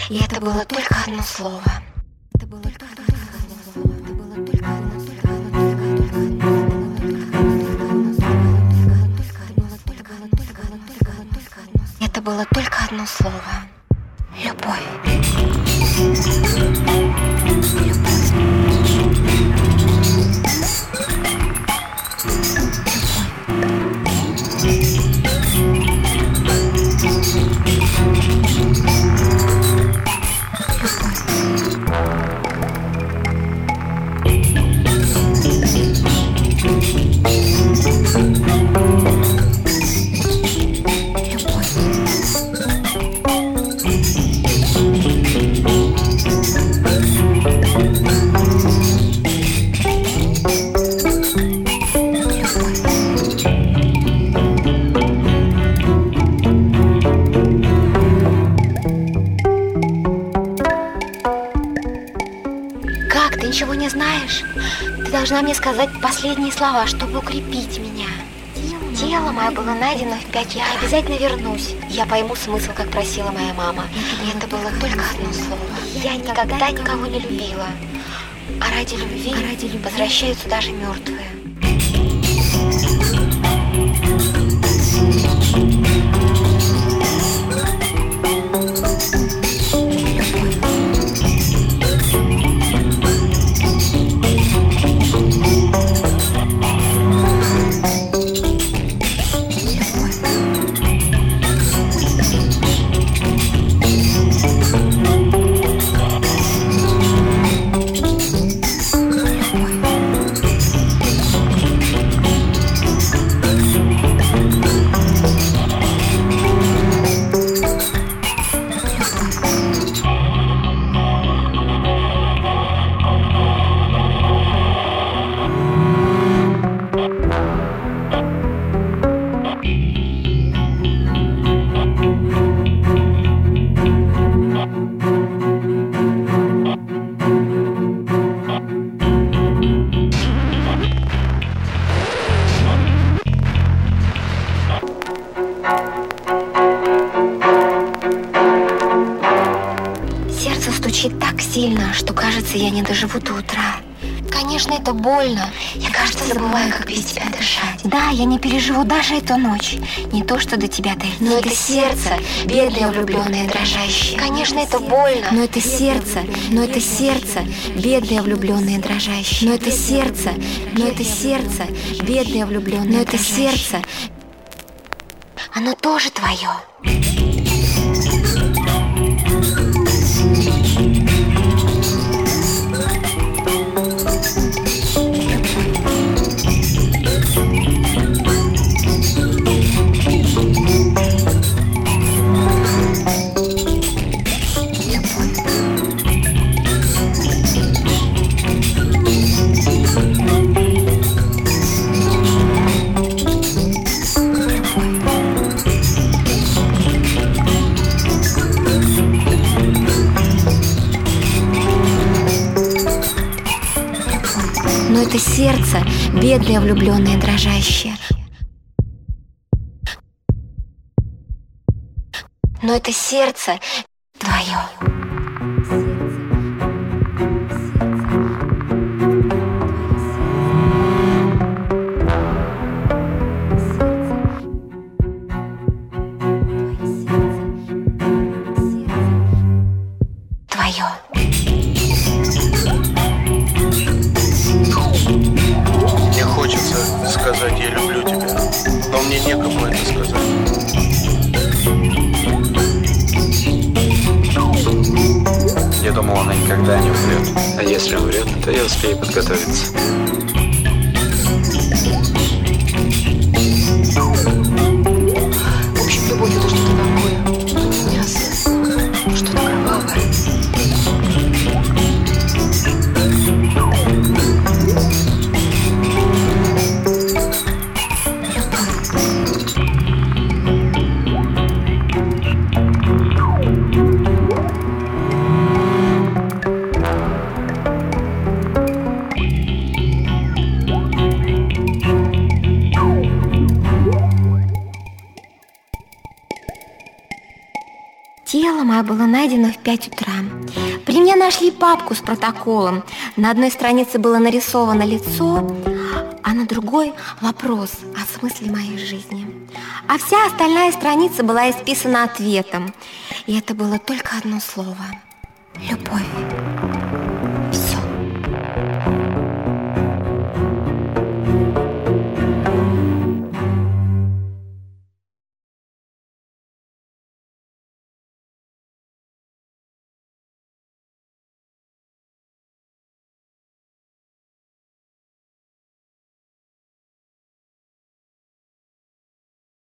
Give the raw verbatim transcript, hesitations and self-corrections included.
И это было только одно слово. Это было только одно слово. Это было только одно слово. Это было только одно слово. Любовь. Ты ничего не знаешь? Ты должна мне сказать последние слова, чтобы укрепить меня. Тело мое было найдено в пять. Я обязательно вернусь. Я пойму смысл, как просила моя мама. И это было только одно слово. Я никогда никого не любила. А ради любви, а ради любви возвращаются даже мертвые. Сердце стучит так сильно, что кажется, я не доживу до утра. Конечно, это больно. Я, кажется, забываю, как без тебя дышать. Да, я не переживу даже эту ночь. Не то, что до тебя дойти. Но это сердце, бедное, влюбленное, дрожащее. Конечно, это больно. Но это сердце, но это сердце, бедное, влюбленное, дрожащее. Но это сердце, но это сердце, бедное, влюбленное, но это сердце. Оно тоже твое. Но это сердце, бедное, влюбленное, дрожащее. Но это сердце твое. Твое. Мне хочется сказать «я люблю тебя», но мне некому это сказать. Я думал, она никогда не умрет. А если умрет, то я успею подготовиться. В общем, любовь — это что-то такое. Мясо. Что-то кровавое. Тело мое было найдено в пять утра. При мне нашли папку с протоколом. На одной странице было нарисовано лицо, а на другой вопрос о смысле моей жизни. А вся остальная страница была исписана ответом. И это было только одно слово – любовь.